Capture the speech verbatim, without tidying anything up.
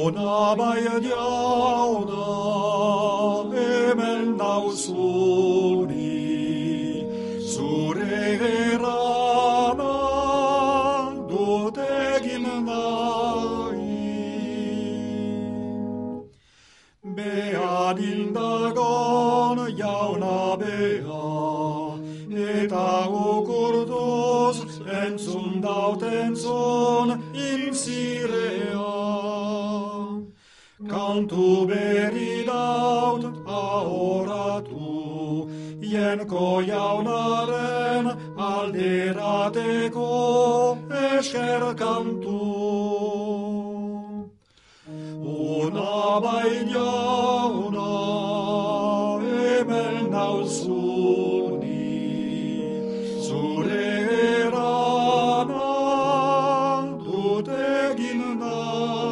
Una baiauna hemen nauzuri, zure erana dut egin nahi. Behan indagon jauna beha, eta ukurduz entzun dauten zon inzirea. Kantu berri daut ahoratu, jenko jaunaren alderateko esker kantu. Una bain jauna hemen nauzuni, zure erana dut egin nahi.